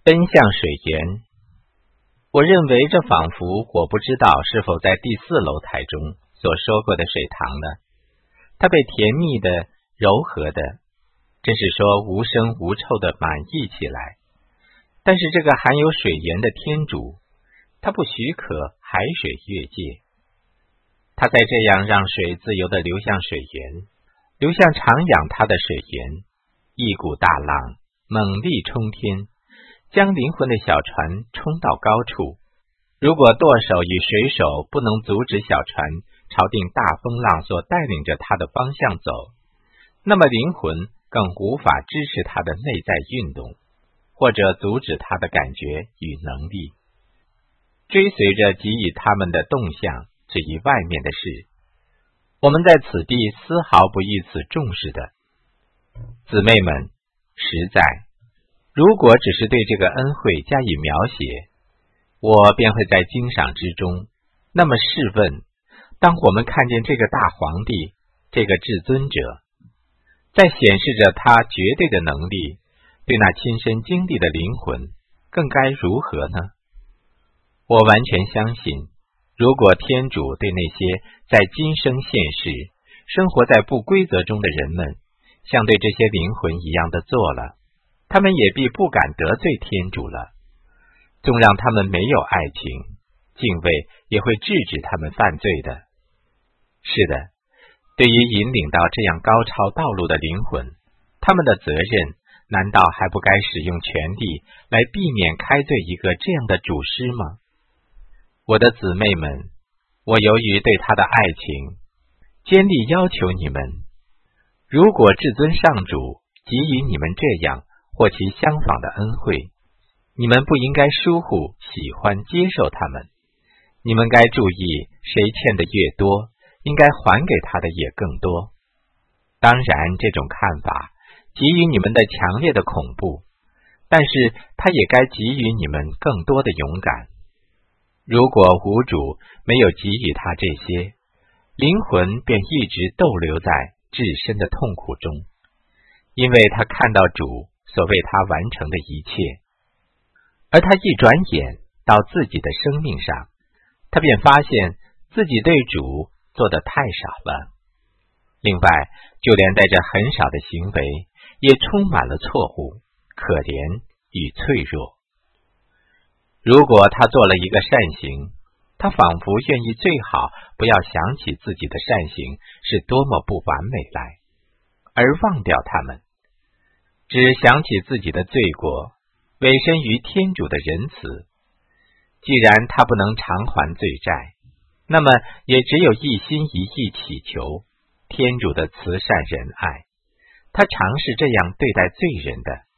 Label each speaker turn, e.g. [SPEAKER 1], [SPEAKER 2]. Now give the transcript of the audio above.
[SPEAKER 1] 奔向水源。我认为这仿佛我不知道是否在第4楼台中所说过的水塘呢？它被甜蜜的、柔和的，真是说无声无臭的满溢起来。但是这个含有水源的天主，他不许可海水越界，他在这样让水自由地流向水源，流向徜徉他的水源，一股大浪猛力冲天，将灵魂的小船冲到高处。如果舵手与水手不能阻止小船朝定大风浪所带领着他的方向走，那么灵魂更无法支持他的内在运动，或者阻止他的感觉与能力，追随着给予他们的动向至于外面的事。我们在此地丝毫不予此重视的。姊妹们，实在如果只是对这个恩惠加以描写，我便会在经赏之中。那么试问，当我们看见这个大皇帝，这个至尊者，在显示着他绝对的能力，对那亲身经历的灵魂，更该如何呢？我完全相信，如果天主对那些在今生现世生活在不规则中的人们，像对这些灵魂一样的做了，他们也必不敢得罪天主了。纵让他们没有爱情，敬畏也会制止他们犯罪的。是的，对于引领到这样高超道路的灵魂，他们的责任难道还不该使用权力来避免开罪一个这样的主师吗？我的姊妹们，我由于对他的爱情，坚立要求你们，如果至尊上主给予你们这样或其相仿的恩惠，你们不应该疏忽喜欢接受他们，你们该注意谁欠的越多，应该还给他的也更多。当然这种看法给予你们的强烈的恐怖，但是他也该给予你们更多的勇敢。如果无主没有给予他这些，灵魂便一直逗留在至深的痛苦中，因为他看到主所为他完成的一切，而他一转眼到自己的生命上，他便发现自己对主做得太少了。另外，就连带着很少的行为也充满了错误、可怜与脆弱。如果他做了一个善行，他仿佛愿意最好不要想起自己的善行是多么不完美来，而忘掉他们，只想起自己的罪过，委身于天主的仁慈。既然他不能偿还罪债，那么也只有一心一意祈求天主的慈善仁爱。他常是这样对待罪人的。